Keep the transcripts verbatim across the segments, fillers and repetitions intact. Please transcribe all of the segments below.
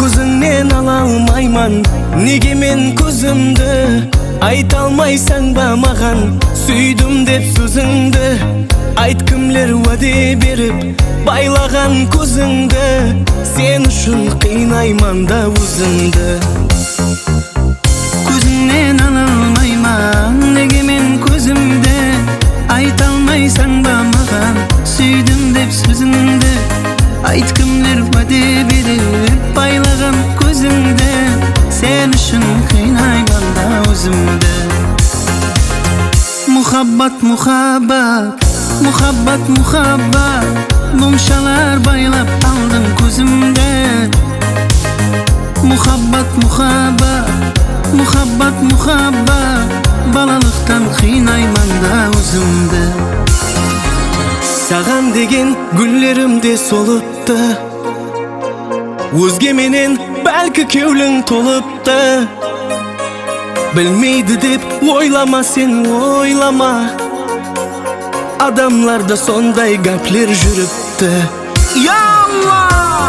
Көзіңнен ала алмайман неге мен көзімді, айта алмайсаң ба маған сүйдім деп сөзіңді. Айт, кімлер уәде беріп байлаған көзіңді, сен үшін қинайман да өзімді. Көзіңнен ала алмайман неге мен көзімді, айта алмайсаң ба маған сүйдім деп сөзіңді. Айт, кімлер уәде беріп байлаған көзіңді, сен үшін қинайман да өзімді. Мұхаббат, мұхаббат, мұхаббат, мұхаббат, мұңшалар байлап алдым көзімді. Мұхаббат, мұхаббат, мұхаббат, мұхаббат, балалықтан қинайман да өзімді. Саған деген гүллерімде солыпты, өзгеменен бәлкі кеулің толыпты. Білмейді деп ойлама сен, ойлама, адамларда сондай гәплер жүріпті. Я Алла!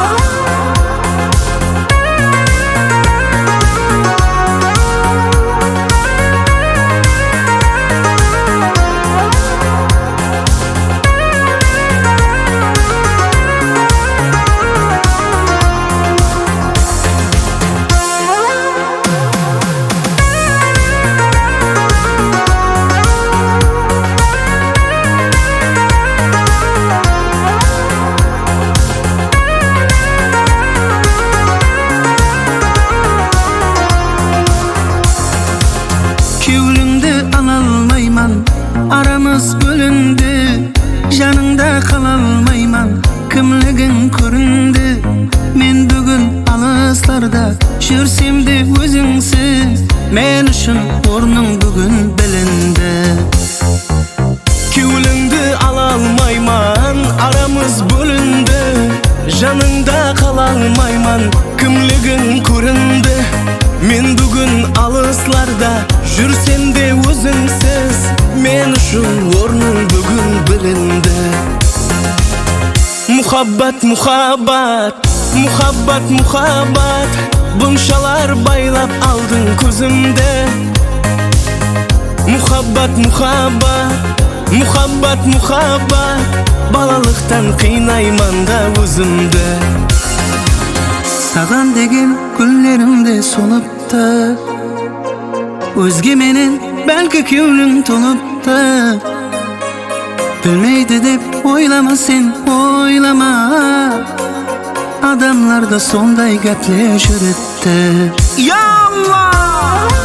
Кеуліңді ала алмайман, арамыз бөлінді, жаныңда қала алмайман, кімлігің көрінді. Мен бүгін алыстарда жүрсем де өзіңсіз, мен үшін орның бүгін білінді. Кеуліңді ала алмайман, арамыз бөлінді, жаныңда қала алмайман, кімлігің көрінді. Мен бүгін алысларда жүрсем де өзіңсіз, мен үшін орның бүгін білінді. Мұхаббат, мұхаббат, мұхаббат, мұхаббат, бұншалар байлап алдың көзімді. Мұхаббат, мұхаббат, мұхаббат, мұхаббат, балалықтан қинайман да өзімді. Саған деген гүллерімде солыпты, өзгеменен бәлкі кеулің толыпты. Білмейді деп ойлама сен, ойлама, адамларда сондай гәплер жүріпті. Я Алла!